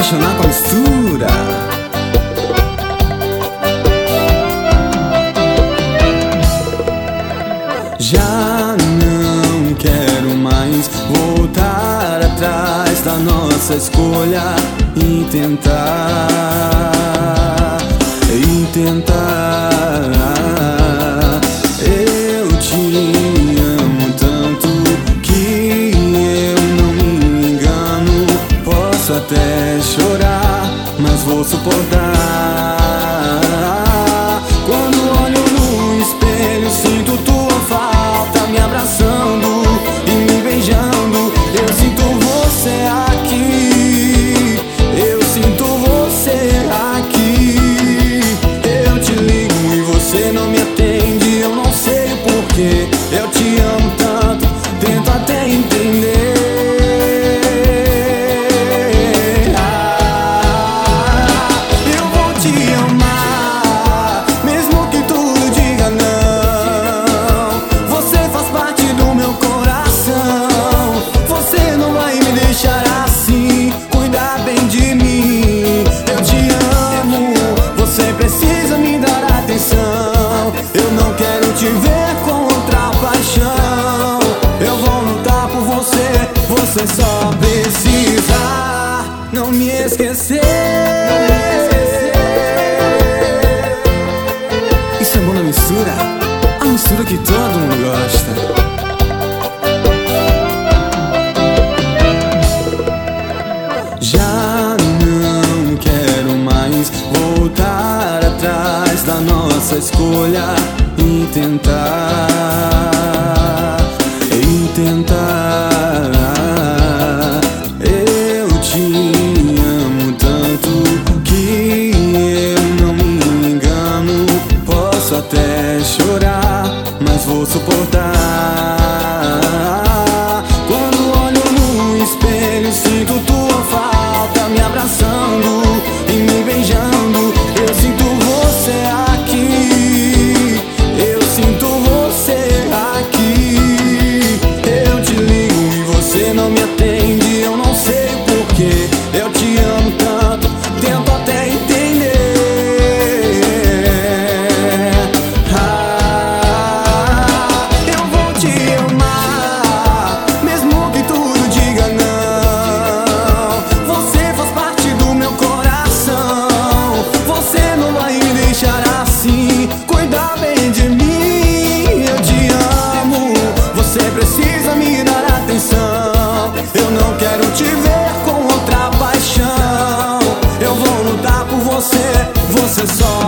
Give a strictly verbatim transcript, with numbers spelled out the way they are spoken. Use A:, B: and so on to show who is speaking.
A: apaixonar com a mistura. Já não quero mais voltar atrás da nossa escolha e tentar, e tentar. Eu te amo tanto que eu não me engano. Posso até chorar, mas vou suportar. Quando olho no espelho, sinto tua falta me abraçando e me beijando. Eu sinto você aqui, eu sinto você aqui. Eu te ligo e você não me atende. Eu não sei o porquê, eu te amo tanto, tento até entender. Eu não quero te ver com outra paixão. Eu vou lutar por você. Você só precisa não me esquecer. Isso é bom na mistura, a mistura que todo mundo gosta. Já não quero mais voltar atrás da nossa escolha e tentar, e tentar. Eu te amo tanto que eu não me engano. Posso até chorar, mas vou suportar. Quando olho no espelho, sinto tua falta me abraçando e me beijando. Eu sinto você aqui, eu sinto você aqui. Eu te ligo e você não me atende. Eu não sei o porquê, eu te amo tanto, tento até entender. Ah, eu vou te amar, mesmo que tudo diga não. Você faz parte do meu coração. Você não vai me deixar assim. Cuida bem de mim, eu te amo. Você precisa me dar atenção. Eu não quero te ver com outra paixão. Eu vou lutar por você. Você só